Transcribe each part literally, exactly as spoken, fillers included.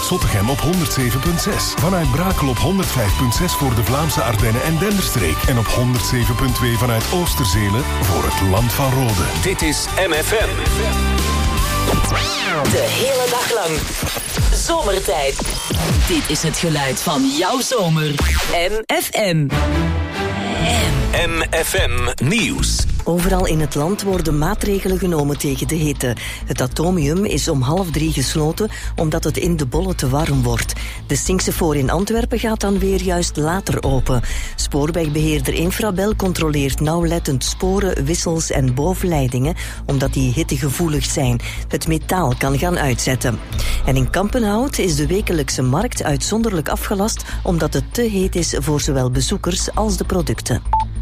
Zottegem op honderd zeven komma zes. Vanuit Brakel op honderd vijf komma zes voor de Vlaamse Ardennen en Denderstreek. En op honderd zeven komma twee vanuit Oosterzelen voor het Land van Rode. Dit is M F M. De hele dag lang. Zomertijd. Dit is het geluid van jouw zomer. M F M. M F M Nieuws. Overal in het land worden maatregelen genomen tegen de hitte. Het Atomium is om half drie gesloten omdat het in de Bolle te warm wordt. De Singsefoor in Antwerpen gaat dan weer juist later open. Spoorwegbeheerder Infrabel controleert nauwlettend sporen, wissels en bovenleidingen omdat die hittegevoelig zijn. Het metaal kan gaan uitzetten. En in Kampenhout is de wekelijkse markt uitzonderlijk afgelast omdat het te heet is voor zowel bezoekers als de producten.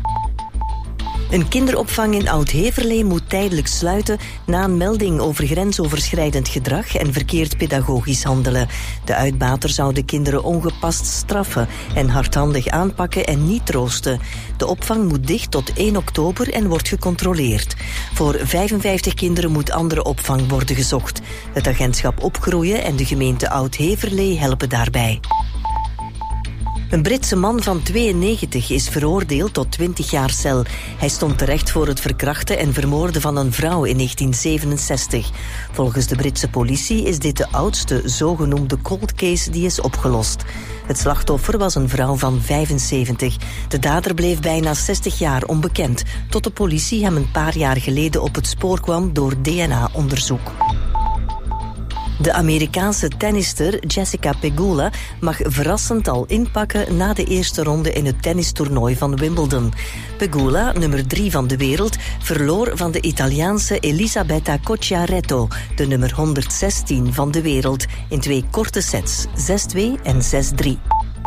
Een kinderopvang in Oud-Heverlee moet tijdelijk sluiten na een melding over grensoverschrijdend gedrag en verkeerd pedagogisch handelen. De uitbater zou de kinderen ongepast straffen en hardhandig aanpakken en niet troosten. De opvang moet dicht tot één oktober en wordt gecontroleerd. Voor vijfenvijftig kinderen moet andere opvang worden gezocht. Het agentschap Opgroeien en de gemeente Oud-Heverlee helpen daarbij. Een Britse man van tweeënnegentig is veroordeeld tot twintig jaar cel. Hij stond terecht voor het verkrachten en vermoorden van een vrouw in negentien zevenenzestig. Volgens de Britse politie is dit de oudste zogenoemde cold case die is opgelost. Het slachtoffer was een vrouw van vijfenzeventig. De dader bleef bijna zestig jaar onbekend, tot de politie hem een paar jaar geleden op het spoor kwam door D N A-onderzoek. De Amerikaanse tennister Jessica Pegula mag verrassend al inpakken na de eerste ronde in het tennistoernooi van Wimbledon. Pegula, nummer drie van de wereld, verloor van de Italiaanse Elisabetta Cocciaretto, de nummer honderdzestien van de wereld, in twee korte sets, zes twee en zes drie.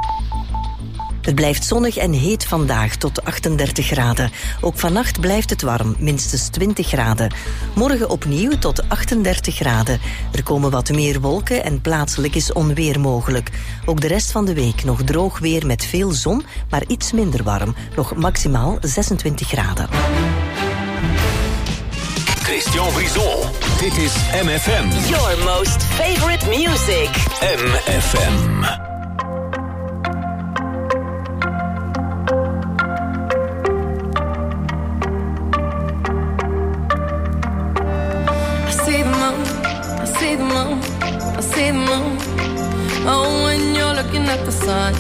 Het blijft zonnig en heet vandaag tot achtendertig graden. Ook vannacht blijft het warm, minstens twintig graden. Morgen opnieuw tot achtendertig graden. Er komen wat meer wolken en plaatselijk is onweer mogelijk. Ook de rest van de week nog droog weer met veel zon, maar iets minder warm. Nog maximaal zesentwintig graden. Christian Brison. Dit is M F M. Your most favorite music. M F M. I see the moon. Oh, when you're looking at the sun.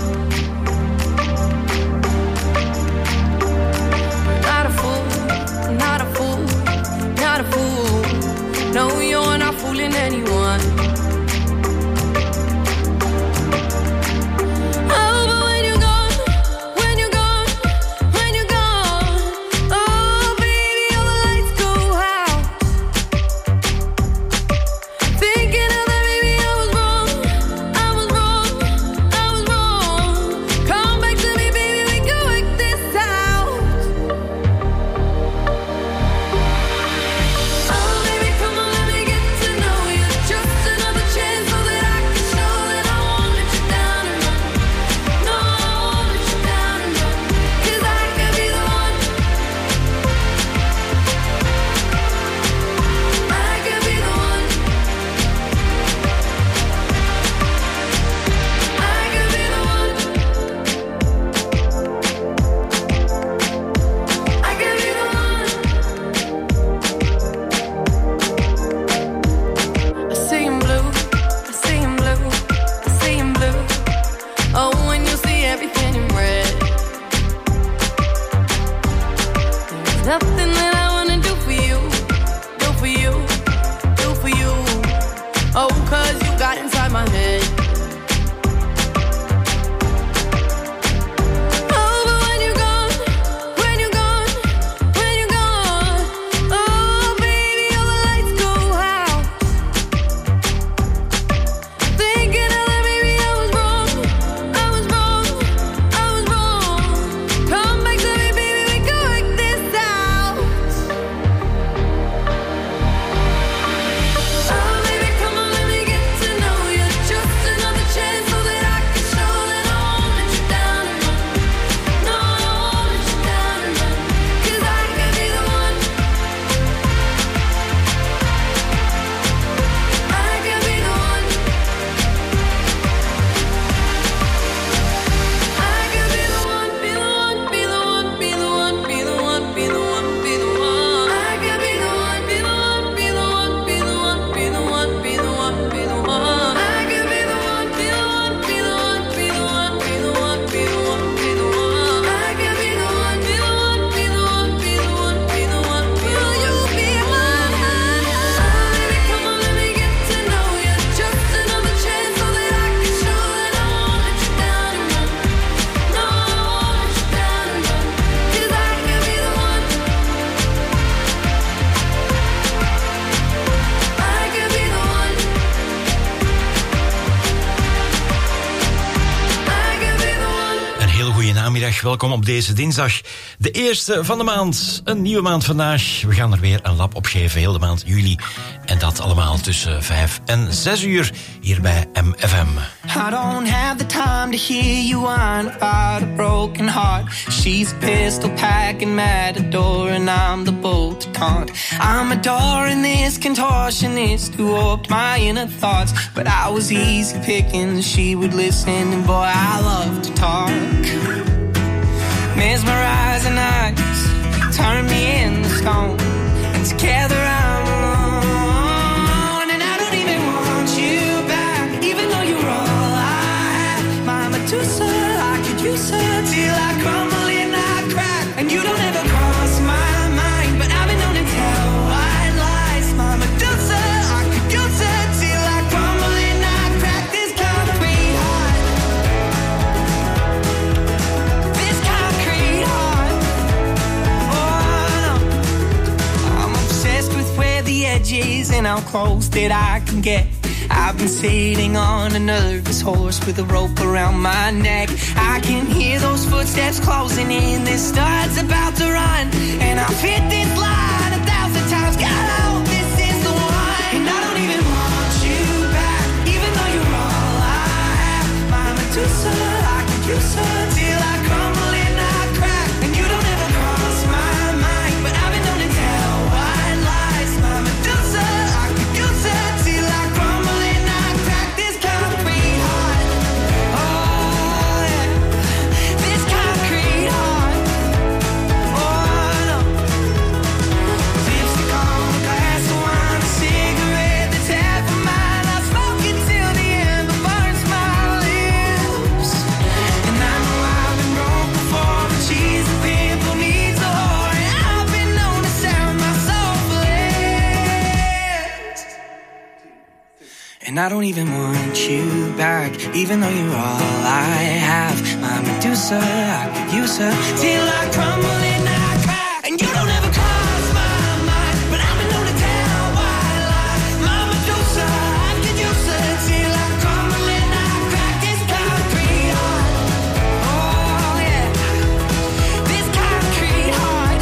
Not a fool, not a fool, not a fool. No, you're not fooling anyone. Just another goedemiddag, welkom op deze dinsdag. De eerste van de maand, een nieuwe maand vandaag. We gaan er weer een lap op geven, heel de maand juli. En dat allemaal tussen vijf en zes uur hier bij M F M. I don't have the time to hear you whine about a broken heart. She's a pistol packing matador and I'm the bull to taunt. I'm adoring this contortionist who warped my inner thoughts. But I was easy picking, she would listen, and boy, I love to talk. Mesmerizing eyes turn me into stone, and together I'm alone. And I don't even want you back, even though you're all I have. My Medusa, I could use her till I crumble and I crack. And you don't ever cross my mind, but I've been known to tell white lies. My Medusa, I could use her till I crumble and I crack. This concrete heart, this concrete heart. Oh no, I'm obsessed with where the edge is and how close that I can get. I've been sitting on a nervous horse with a rope around my neck. I can hear those footsteps closing in. This start's about to run, and I've hit this line a thousand times. God, I hope this is the one. And I don't even want you back, even though you're all I have. My Medusa, I could use her till I crumble and I crack. And you don't ever cross my mind, but I've been known to tell white lies. My Medusa, I could use her till I crumble and I crack. This concrete heart, oh yeah, this concrete heart, oh no. Lipstick on a glass of wine, a cigarette that's half of mine. I smoke it till the ember burns my lips. And I know I've been broke before, but she's a pimple needs a whore, and I've been known to sell my soul for less. And I don't even want you back, even though you're all I have. My Medusa, I could use her till I crumble and I crack. And you don't ever cross my mind, but I've been known to tell white lies. My Medusa, I could use her till I crumble and I crack. This concrete heart, oh yeah, this concrete heart,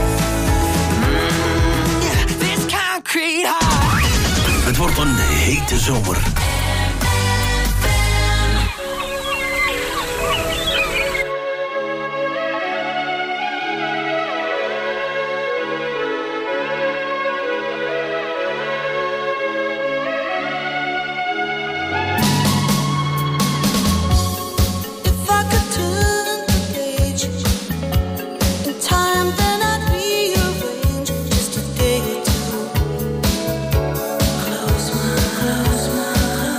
mm, yeah, this concrete heart. Het wordt een hete zomer. If I could turn the page in time, then I'd rearrange just a day or two. Close my, close my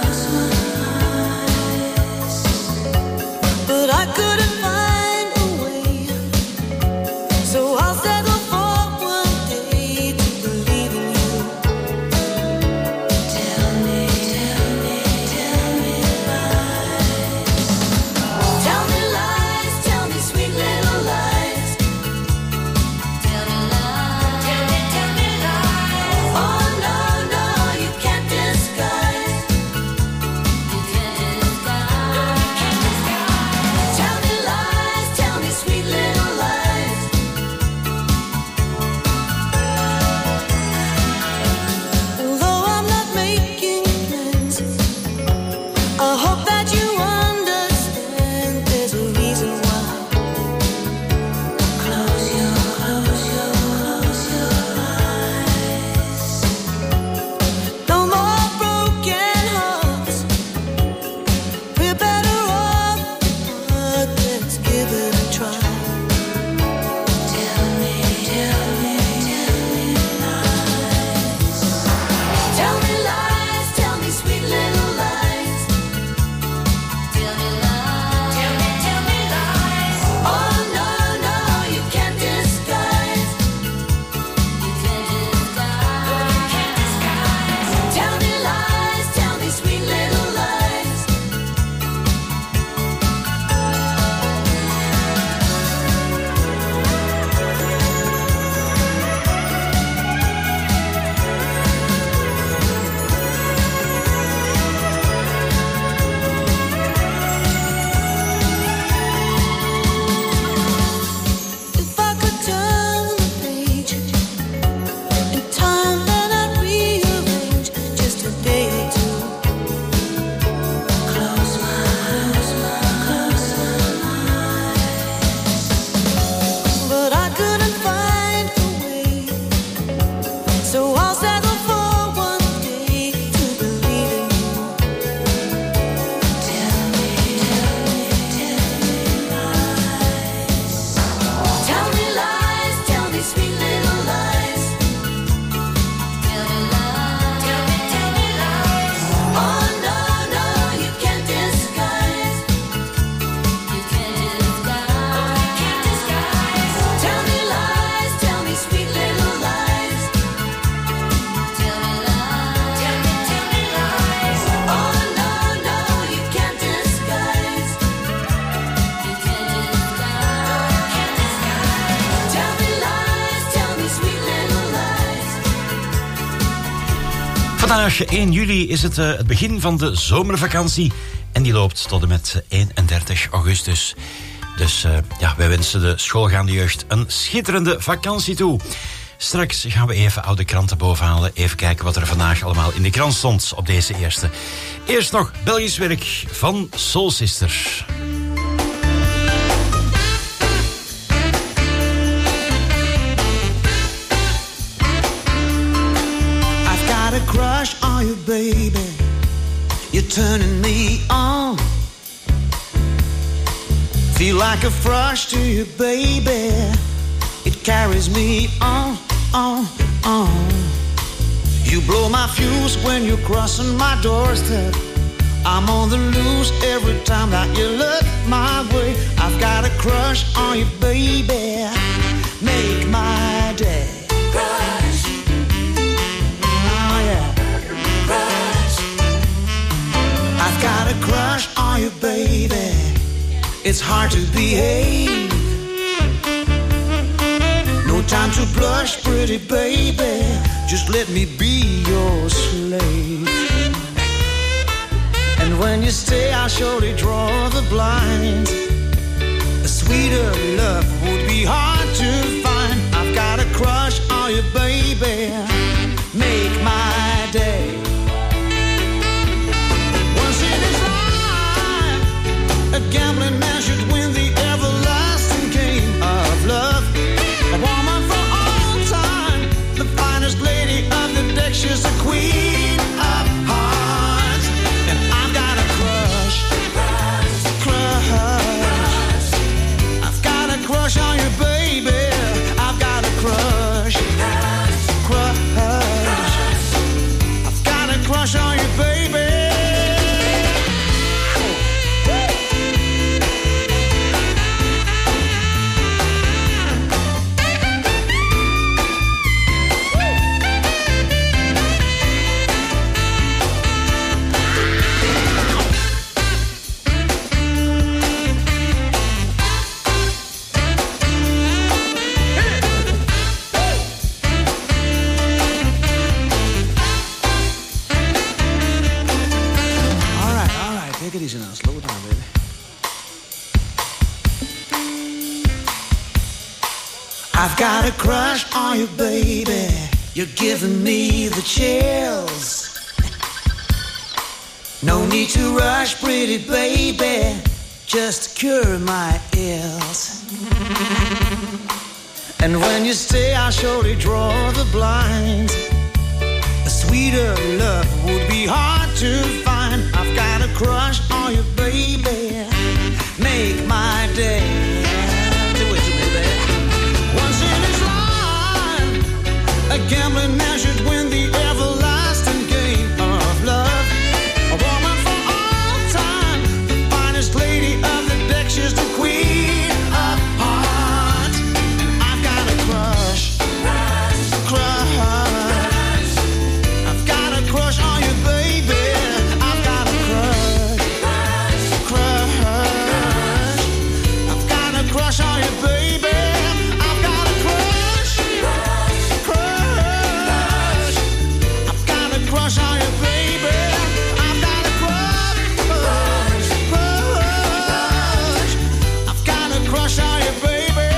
Vandaag, één juli, is het uh, het begin van de zomervakantie. En die loopt tot en met eenendertig augustus. Dus uh, ja, wij wensen de schoolgaande jeugd een schitterende vakantie toe. Straks gaan we even oude kranten bovenhalen. Even kijken wat er vandaag allemaal in de krant stond op deze eerste. Eerst nog Belgisch werk van Soul Sister. A crush on you, baby. You're turning me on. Feel like a thrush to you, baby. It carries me on, on, on. You blow my fuse when you're crossing my doorstep. I'm on the loose every time that you look my way. I've got a crush on you, baby. Make my day. I've got a crush on you, baby. It's hard to behave. No time to blush, pretty baby. Just let me be your slave. And when you stay, I'll surely draw the blinds. A sweeter love would be hard to find. I've got a crush on you, baby. Make my day. A gambling man should win the everlasting game of love. A woman for all time, the finest lady of the deck. She's a queen of hearts. And I've got a crush, crush, crush. I've got a crush on you, baby. I've got a crush, crush, crush. I've got a crush on you, baby. I've got a crush on you, baby. You're giving me the chills. No need to rush, pretty baby. Just cure my ills. And when you stay, I'll surely draw the blinds. A sweeter love would be hard to find. I've got a crush on you, baby. Make my day. Do it to me, baby. Once in his life, a gambling man should win the everlasting game of love. A woman for all time, the finest lady of the deck. She's the queen of hearts. I've got a crush, crush, crush. I've got a crush on you, baby. I've got a crush, crush, crush. I've got a crush on you, baby. Crush on you, baby. I've got a crush, crush, crush. I've got a crush on you, baby.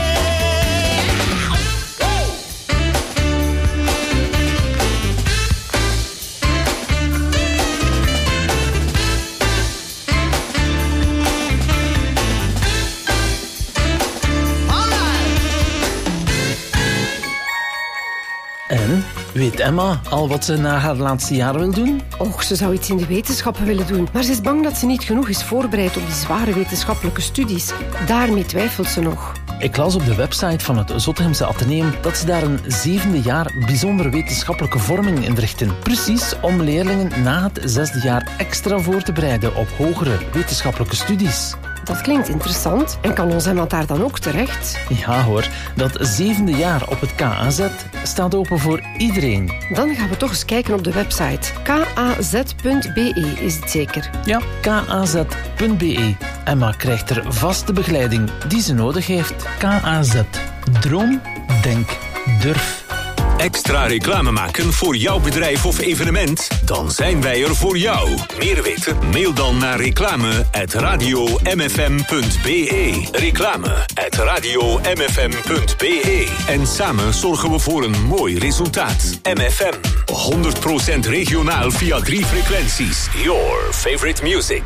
En? Weet Emma al wat ze na haar laatste jaar wil doen? Och, ze zou iets in de wetenschappen willen doen. Maar ze is bang dat ze niet genoeg is voorbereid op die zware wetenschappelijke studies. Daarmee twijfelt ze nog. Ik las op de website van het Zottegemse Atheneum dat ze daar een zevende jaar bijzondere wetenschappelijke vorming inrichten. Precies om leerlingen na het zesde jaar extra voor te bereiden op hogere wetenschappelijke studies. Dat klinkt interessant. En kan ons Emma daar dan ook terecht? Ja hoor, dat zevende jaar op het K A Z staat open voor iedereen. Dan gaan we toch eens kijken op de website. k a z punt b e is het zeker? Ja, k a z punt b e. Emma krijgt er vaste begeleiding die ze nodig heeft. K A Z. Droom, denk, durf. Extra reclame maken voor jouw bedrijf of evenement? Dan zijn wij er voor jou. Meer weten? Mail dan naar reclame at radio m f m punt b e. Reclame at radio m f m punt b e. En samen zorgen we voor een mooi resultaat. M F M, honderd procent regionaal via drie frequenties. Your favorite music.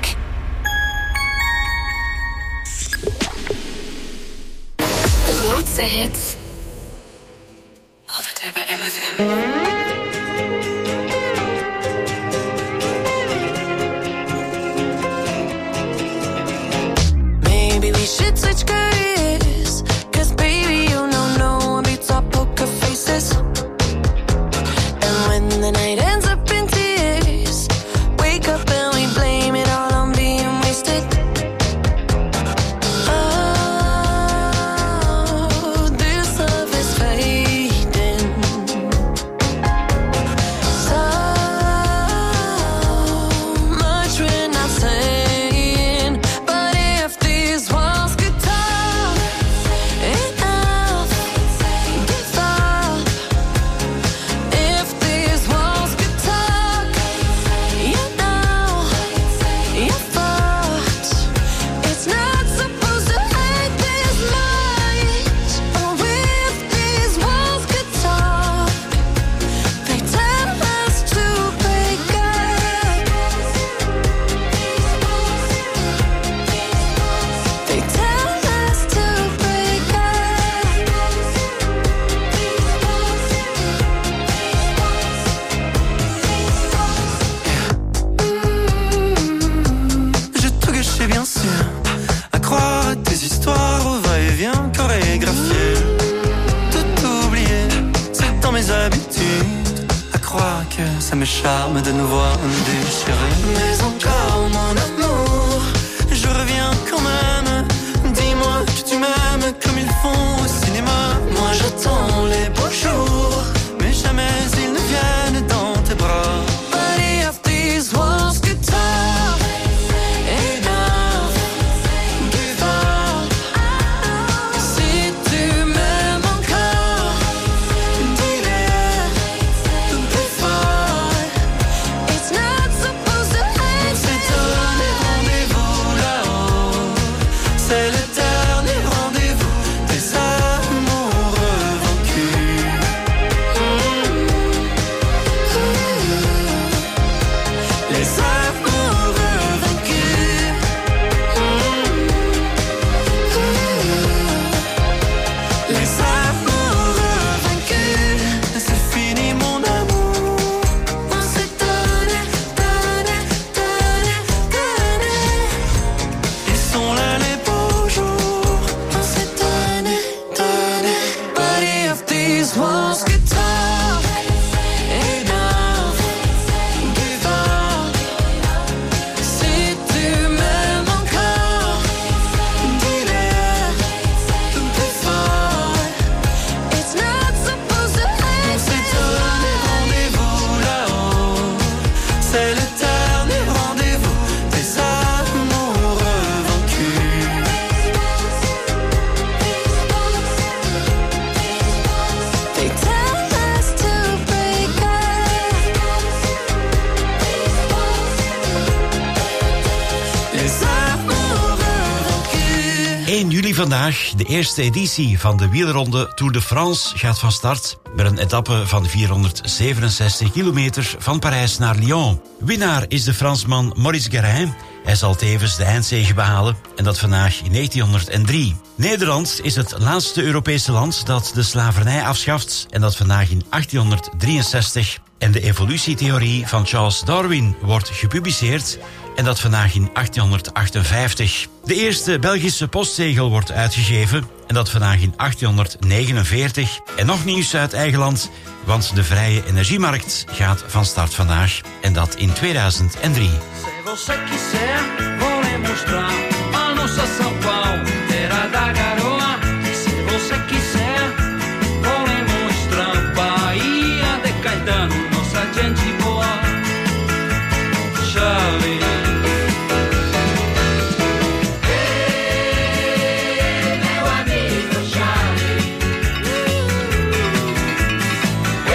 De grootste hits. Altijd bij M F M. Maybe we should switch careers, 'cause baby you know no one beats our poker faces. And when the night ends up in tears, wake up and we blame it all on being wasted. Oh, this love is fading. So much we're not saying, but if these walls could talk, enough, give up. If these walls could talk, you know, you're fucked. It's not supposed to hurt this much. Oh, if these walls could talk, they tell us to break up. They tell us to break J'ai tout gâché bien sûr, à croire à tes histoires au va-et-vient chorégraphié. Tout oublié, c'est dans mes habitudes, à croire que ça me charme de nous voir déchirés. Mais encore mon amour, je reviens quand même. Dis-moi que tu m'aimes comme ils font au cinéma. Moi j'attends les beaux jours, mais jamais ils ne viennent dans tes bras. But if these walls could talk, enough, give up. Si tu m'aimes encore, dis-le plus fort. It's not supposed to hurt. C'est ton rendez-vous là-haut, c'est l'éternel rendez-vous des amoureux vaincus. Les amoureux vaincus. Les amoureux vaincus. C'est fini mon amour. On s'est donné, donné, donné, donné. Ils sont là les beaux jours. On s'est donné, donné. But if these walls could talk, enough, give up. Si tu m'aimes encore, dis-le plus fort. It's not supposed to hurt. C'est donné rendez-vous là-haut, c'est l'éternel rendez-vous des amoureux vaincus. They tell us to break up. Les amoureux vaincus. één juli vandaag, de eerste editie van de wielronde Tour de France gaat van start met een etappe van vierhonderdzevenenzestig kilometer van Parijs naar Lyon. Winnaar is de Fransman Maurice Garin. Hij zal tevens de eindzege behalen en dat vandaag in negentienhonderddrie. Nederland is het laatste Europese land dat de slavernij afschaft en dat vandaag in achttienhonderddrieënzestig. En de evolutietheorie van Charles Darwin wordt gepubliceerd en dat vandaag in achttienhonderdachtenvijftig. De eerste Belgische postzegel wordt uitgegeven en dat vandaag in achttienhonderdnegenenveertig. En nog nieuws uit eigen land, want de vrije energiemarkt gaat van start vandaag en dat in tweeduizend drie. Se você quiser, vou lhe mostrar a nossa São Paulo, terra da garoa. Se você quiser, vou lhe mostrar Bahia de Caetano, nossa gente boa. Chave. Hey, meu amigo Chave.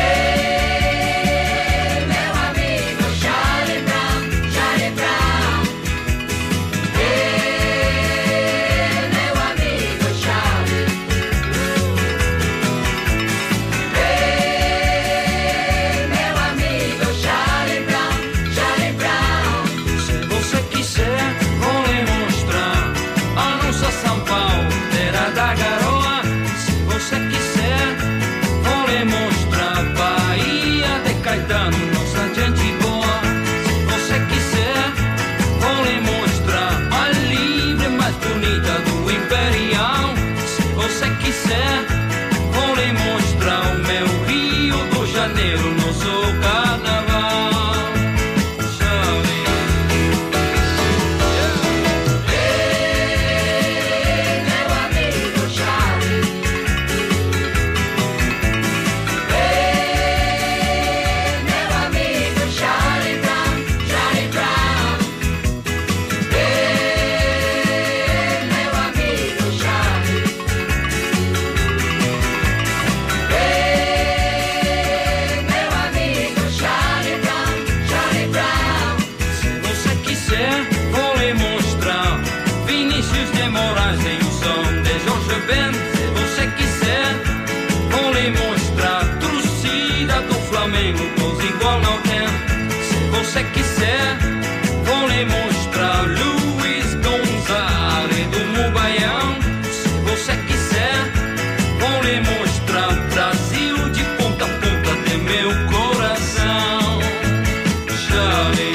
quiser, vou lhe mostrar Luiz Gonzaga do Mubaião. Se você quiser, vou lhe mostrar o Brasil de ponta a ponta de meu coração. Charlie.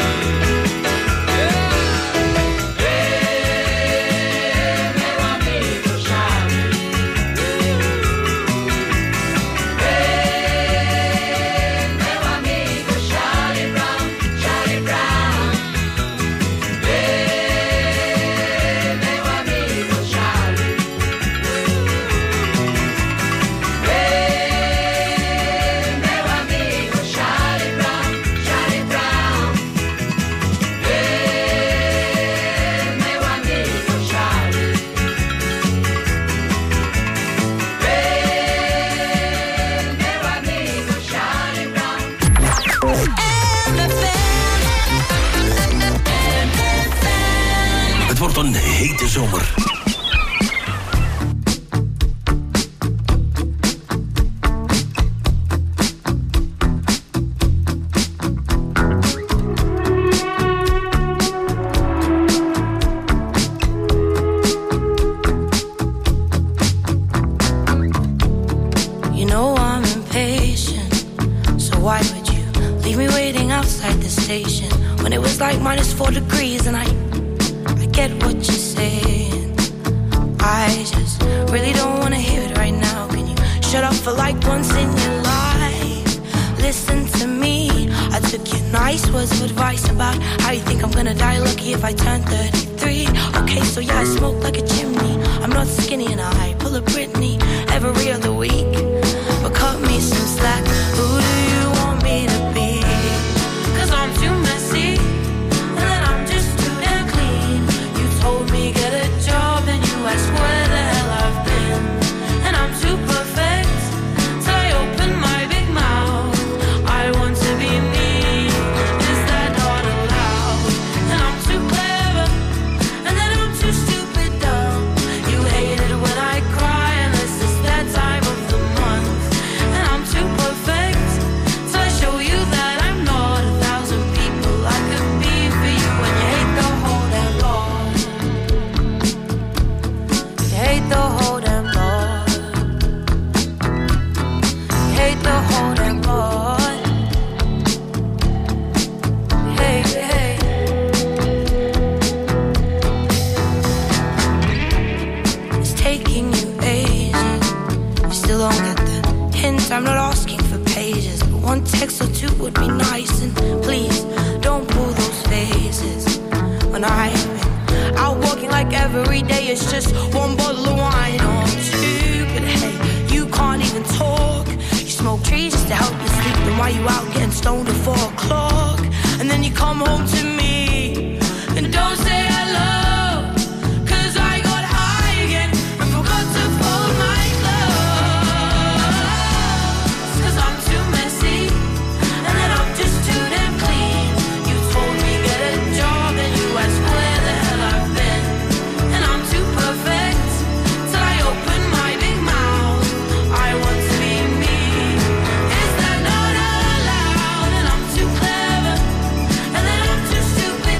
Het wordt een hete zomer. You know I'm impatient, so why would you leave me waiting outside the station when it was like minus four degrees and I get what you're saying. I just really don't wanna hear it right now. Can you shut up for like once in your life? Listen to me. I took your nice words of advice about how you think I'm gonna die lucky if I turn thirty-three. Okay, so yeah, I smoke like a chimney. I'm not skinny and I pull a Britney every other week. But cut me some slack. Who do you want me to be? Cause I'm too messy. Told me get a job and you ask where the hell I've been. And I'm too perfect, so I open my big mouth. I want to be me, is that not allowed? And I'm too clever, and then I'm too stupid dumb. You hate it when I cry unless it's that time of the month. And I'm too perfect, so I show you that I'm not a thousand people I could be for you. When you hate the whole damn lot. Hate the whole damn lot. Hate the whole damn lot. Hey, hey. It's taking you ages. You still don't get the hint. I'm not asking for pages, but one text or two would be nice. And please don't pull those faces when I've been out walking like every day. It's just one bottle of wine or two. But hey, you can't even talk. You smoke trees just to help you sleep. Then why you out getting stoned at four o'clock? And then you come home to me and don't say I love. Cause I got high again and forgot to fold my clothes. Cause I'm too messy and then I'm just too damn clean. You told me get a job and you asked where the hell I've been. And I'm too perfect till I open my big mouth. I want to be me. Is that not allowed? And I'm too clever and then I'm too stupid.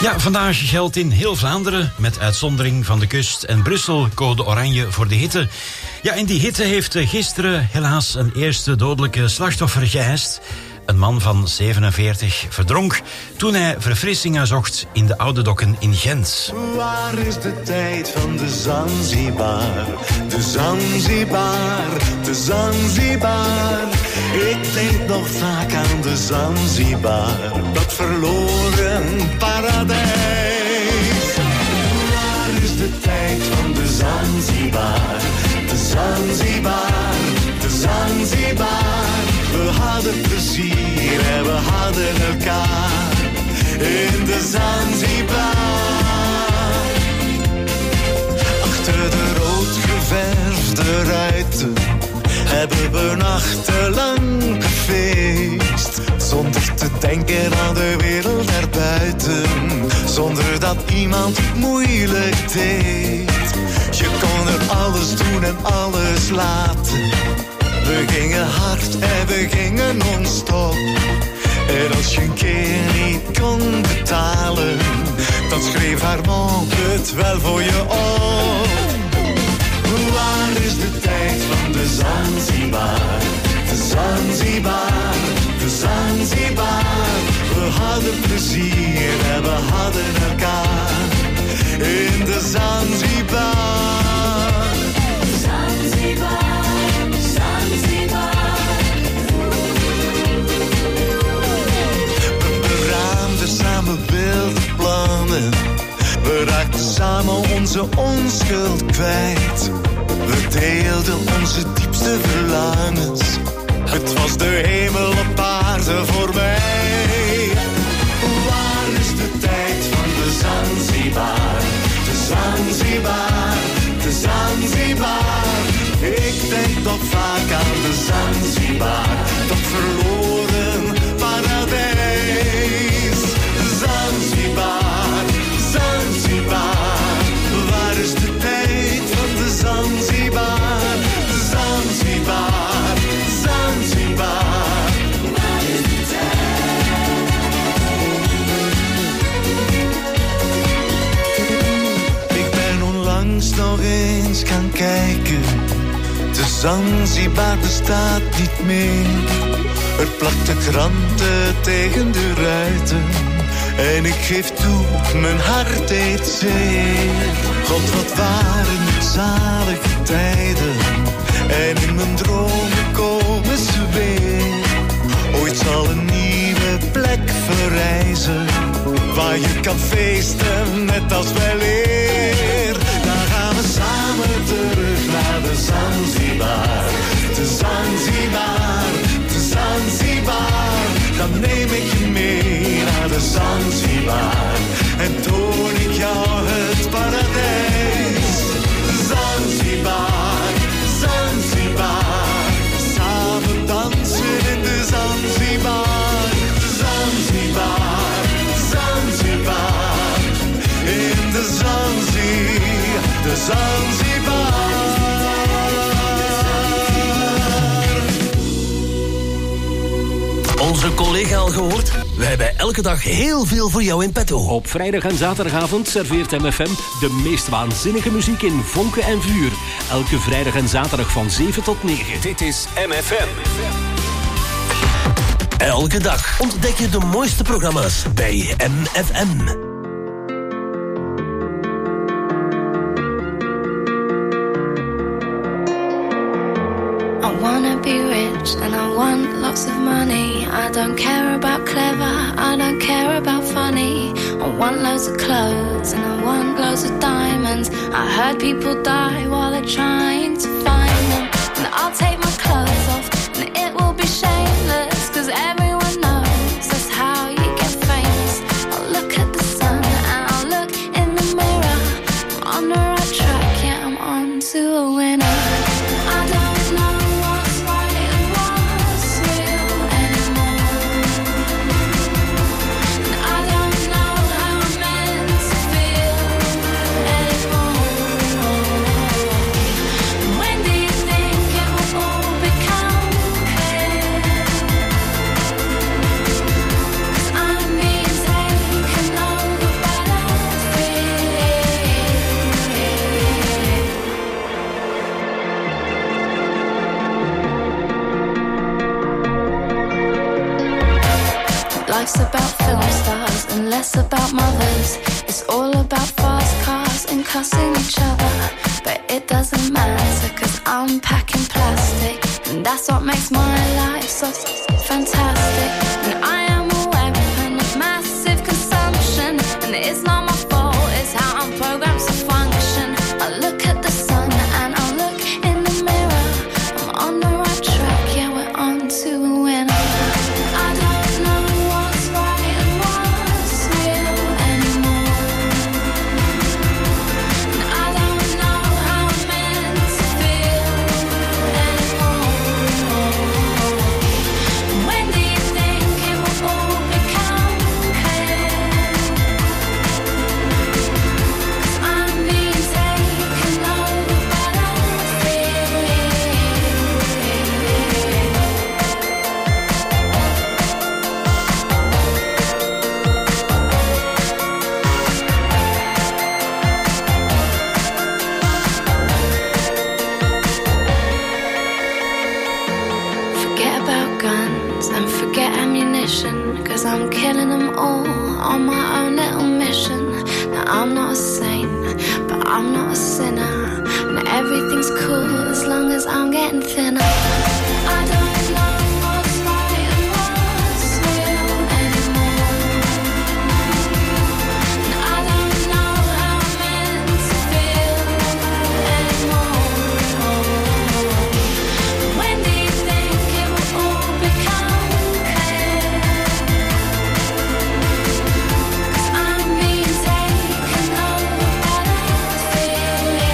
Ja, vandaag geldt in heel Vlaanderen, met uitzondering van de kust en Brussel, code oranje voor de hitte. Ja, en die hitte heeft gisteren helaas een eerste dodelijke slachtoffer geëist. Een man van zevenenveertig verdronk toen hij verfrissingen zocht in de Oude Dokken in Gent. Waar is de tijd van de Zanzibar? De Zanzibar, de Zanzibar. Ik denk nog vaak aan de Zanzibar, dat verloren paradijs. Waar is de tijd van de Zanzibar? De Zanzibar, de Zanzibar. We hadden plezier en we hadden elkaar in de Zanzibar. Achter de rood geverfde ruiten hebben we nachtenlang gefeest. Zonder te denken aan de wereld erbuiten, zonder dat iemand moeilijk deed. Je kon er alles doen en alles laten. We gingen hard en we gingen non-stop. En als je een keer niet kon betalen, dan schreef haar mond het wel voor je op. Waar is de tijd van de Zanzibar? De Zanzibar, de Zanzibar. We hadden plezier en we hadden elkaar in de Zanzibar. Zanzibar. Samen wilde plannen, we raakten samen onze onschuld kwijt. We deelden onze diepste verlangens, het was de hemel op aarde voor mij. Waar is de tijd van de Zanzibar? De Zanzibar, de Zanzibar. Ik denk nog vaak aan de Zanzibar, dat verloren paradijs. Zanzibar, Zanzibar, waar is de tijd van de Zanzibar? Zanzibar, Zanzibar, waar is de tijd? Ik ben onlangs nog eens gaan kijken, de Zanzibar bestaat niet meer. Er plakten kranten tegen de ruiten en ik geef toe, mijn hart deed zeer. God, wat waren het zalige tijden. En in mijn dromen komen ze weer. Ooit zal een nieuwe plek verrijzen, waar je kan feesten net als wel eer. Dan gaan we samen terug naar de Zanzibar. De Zanzibar, de Zanzibar. Dan neem ik je mee naar de Zanzibar en toon ik jou het paradijs. Zanzibar, Zanzibar, samen dansen in de Zanzibar. Zanzibar, Zanzibar, in de Zanzibar, de Zanzibar. Onze collega al gehoord? We hebben elke dag heel veel voor jou in petto. Op vrijdag en zaterdagavond serveert M F M de meest waanzinnige muziek in vonken en vuur. Elke vrijdag en zaterdag van zeven tot negen. Dit is M F M. Elke dag ontdek je de mooiste programma's bij M F M. Be rich and I want lots of money. I don't care about clever, I don't care about funny. I want loads of clothes and I want loads of diamonds. I heard people die while they're trying to find them. And I'll take my clothes off and it will be shameless, cause everyone knows that's how you get famous. I'll look at the sun and I'll look in the mirror. I'm on the right track, yeah, I'm on to a winner. I don't know when life's about film stars and less about mothers. It's all about fast cars and cussing each other. But it doesn't matter, cause I'm packing plastic. And that's what makes my life so fantastic. And I am a weapon of massive consumption. And it's not my fault, it's how I'm programmed to function. I look at the sun and I look in the mirror. I'm on the right track, yeah, we're on to a winner. I don't know what's right and what's real anymore. And I don't know how I'm meant to feel anymore. When do you think it will all become clear? 'Cause I'm being taken over by the fear. Forget about guns and forget ammunition, cause I'm killing them all on my own little mission. Now I'm not a saint, but I'm not a sinner, and everything's cool as long as I'm getting thinner. I don't know what's right and what's real anymore. And I don't know how I'm meant to feel anymore. When do you think it will all become clear? 'Cause I'm being taken over by the fear.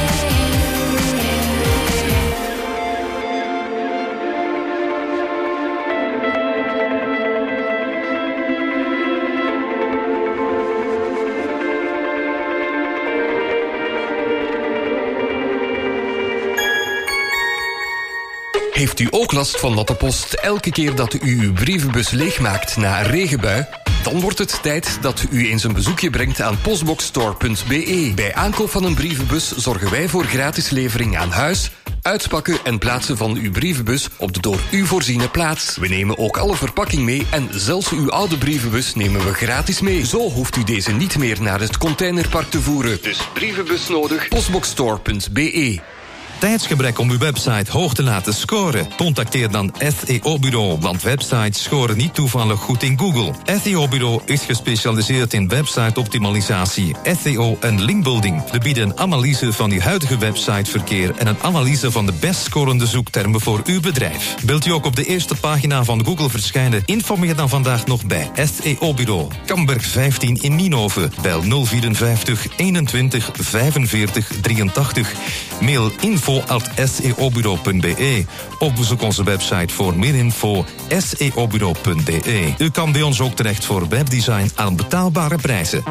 Heeft u ook last van natte post elke keer dat u uw brievenbus leegmaakt na een regenbui? Dan wordt het tijd dat u eens een bezoekje brengt aan postboxstore punt b e. Bij aankoop van een brievenbus zorgen wij voor gratis levering aan huis, uitspakken en plaatsen van uw brievenbus op de door u voorziene plaats. We nemen ook alle verpakking mee en zelfs uw oude brievenbus nemen we gratis mee. Zo hoeft u deze niet meer naar het containerpark te voeren. Dus brievenbus nodig, postboxstore punt b e. Tijdsgebrek om uw website hoog te laten scoren? Contacteer dan S E O-bureau, want websites scoren niet toevallig goed in Google. S E O-bureau is gespecialiseerd in website-optimalisatie, S E O en linkbuilding. We bieden een analyse van uw huidige websiteverkeer en een analyse van de best scorende zoektermen voor uw bedrijf. Wilt u ook op de eerste pagina van Google verschijnen? Informeer dan vandaag nog bij S E O-bureau. Kamberg vijftien in Nienhoven. Bel nul vierenvijftig eenentwintig vijfenveertig drieëntachtig. Mail info at s e o bureau punt b e. Of bezoek onze website voor meer info s e o bureau punt b e. U kan bij ons ook terecht voor webdesign aan betaalbare prijzen.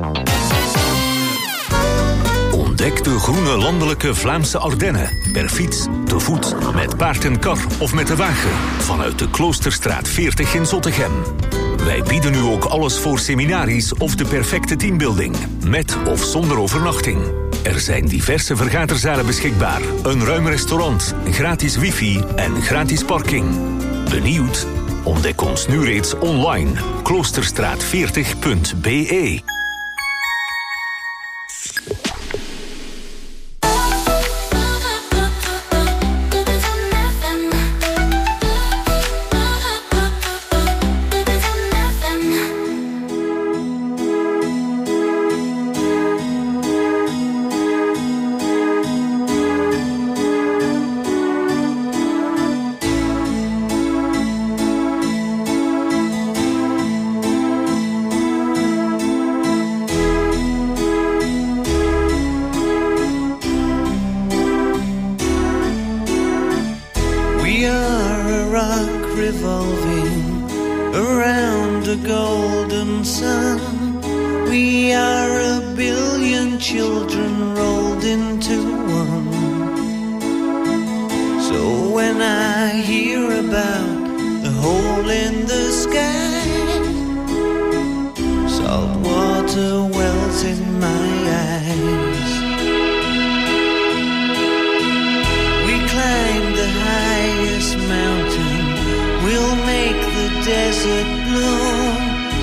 Ontdek de groene landelijke Vlaamse Ardennen. Per fiets, te voet, met paard en kar of met de wagen. Vanuit de Kloosterstraat veertig in Zottegem. Wij bieden u ook alles voor seminaries of de perfecte teambuilding. Met of zonder overnachting. Er zijn diverse vergaderzalen beschikbaar. Een ruim restaurant, gratis wifi en gratis parking. Benieuwd? Ontdek ons nu reeds online. kloosterstraat veertig punt b e. desert bloom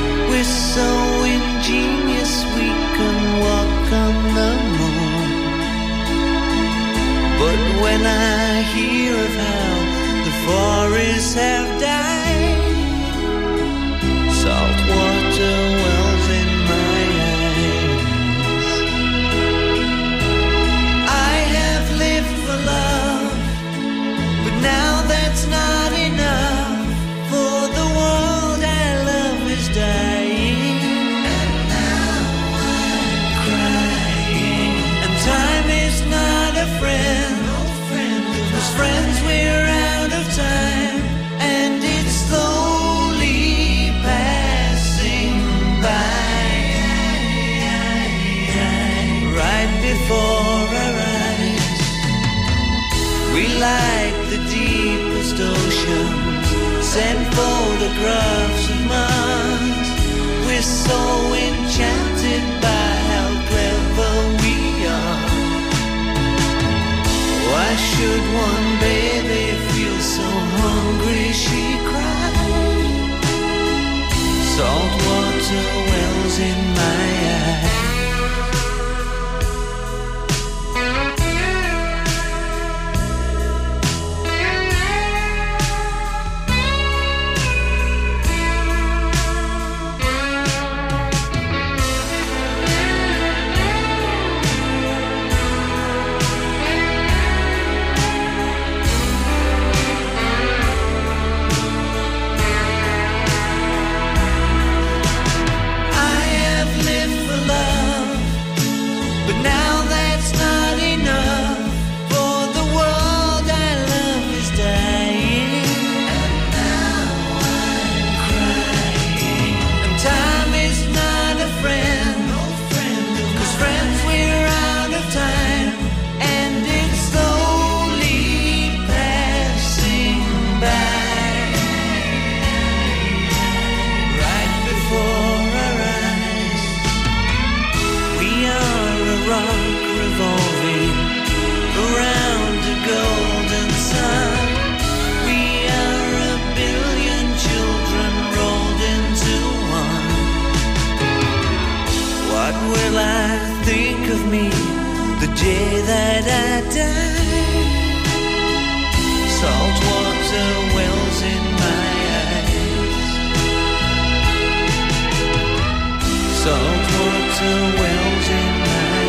water wells in my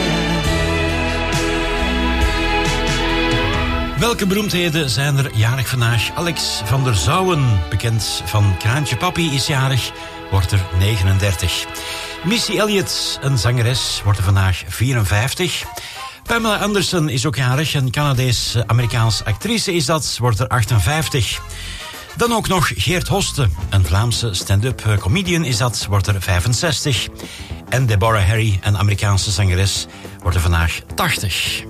eyes. Welke beroemdheden zijn er jarig vandaag? Alex van der Zouwen, bekend van Kraantje Papi, is jarig, wordt er negenendertig. Missy Elliott, een zangeres, wordt er vandaag vierenvijftig. Pamela Anderson is ook jarig, een Canadees-Amerikaans actrice is dat, wordt er achtenvijftig. Dan ook nog Geert Hoste, een Vlaamse stand-up comedian is dat, wordt er vijfenzestig. En Deborah Harry, een Amerikaanse zangeres, wordt er vandaag tachtig.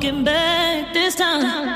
looking back this time.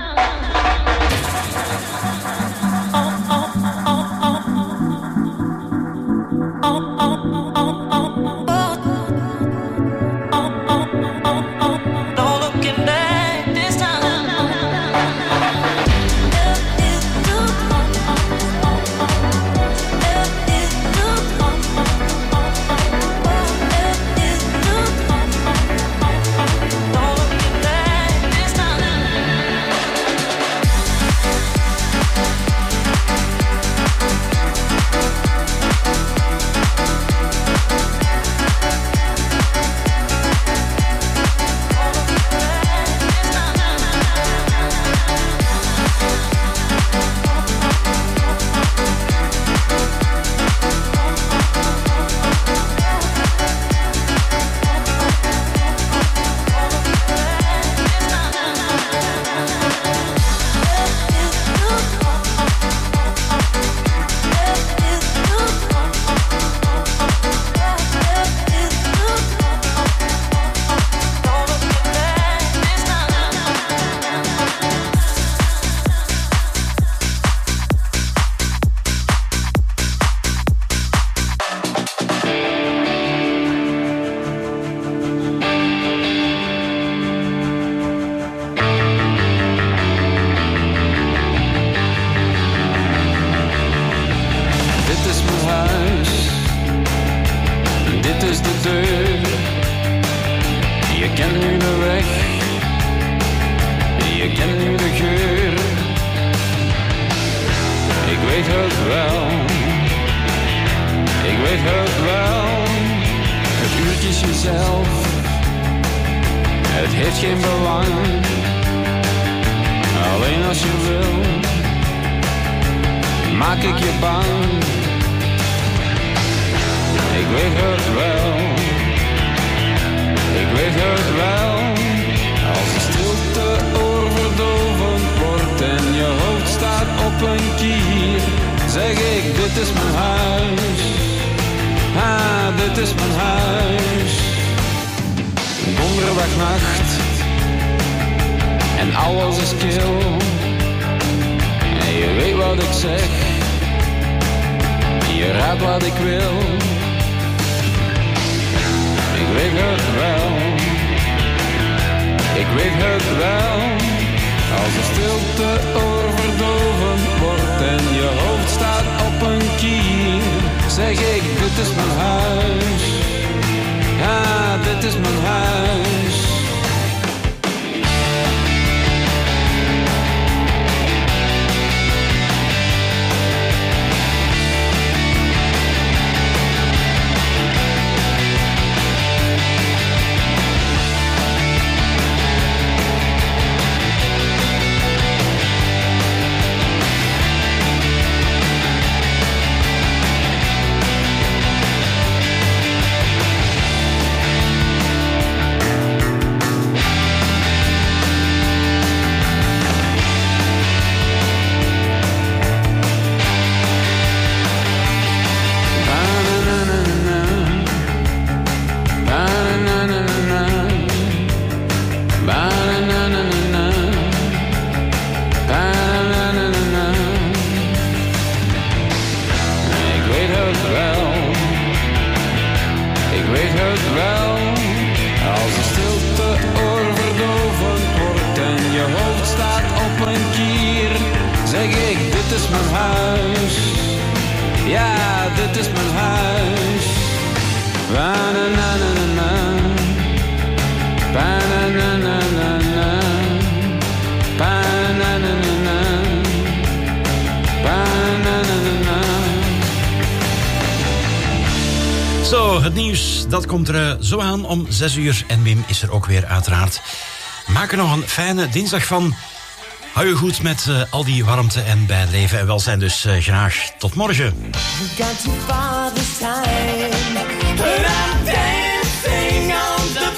Zo, het nieuws, dat komt er zo aan om zes uur. En Wim is er ook weer, uiteraard. Maak er nog een fijne dinsdag van. Hou je goed met uh, al die warmte en bij leven en welzijn. Dus uh, graag tot morgen. We got too far this time, but I'm dancing on the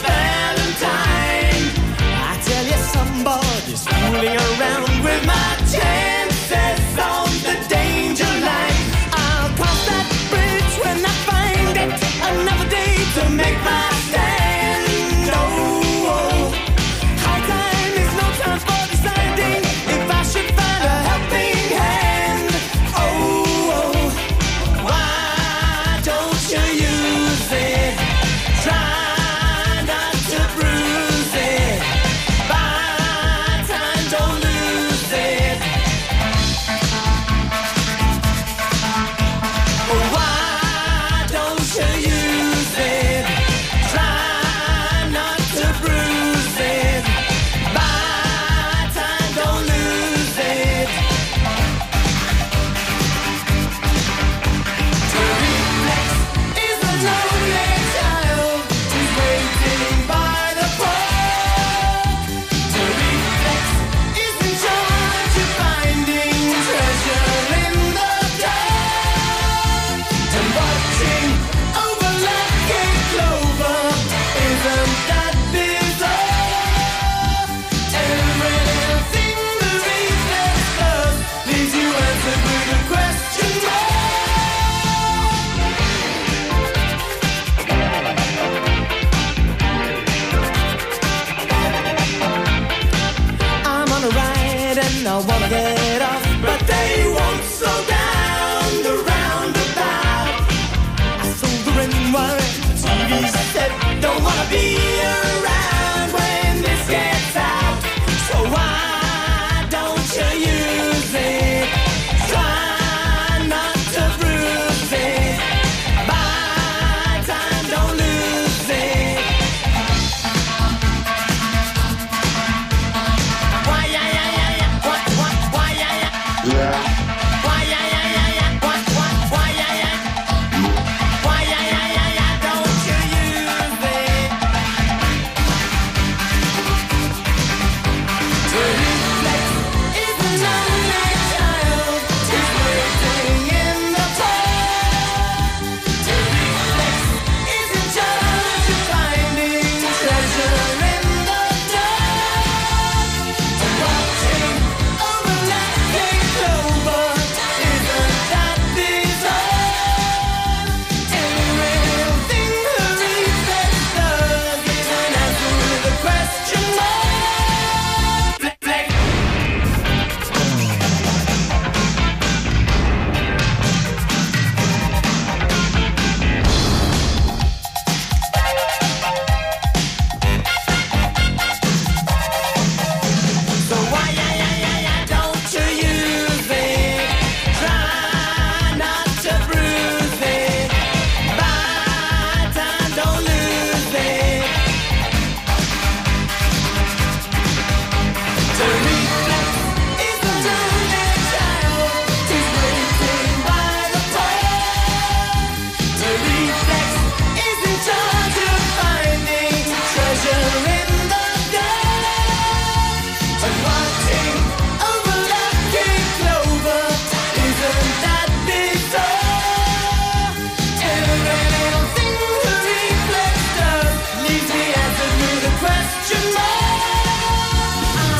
Valentine. I tell you, somebody's fooling around with my chances on the danger line. I'll cross that bridge when I find it. Another day to make my stand. Oh, oh. High time. and I wanna get off, but they won't slow down the roundabout. I saw the ring while the T V set, don't wanna be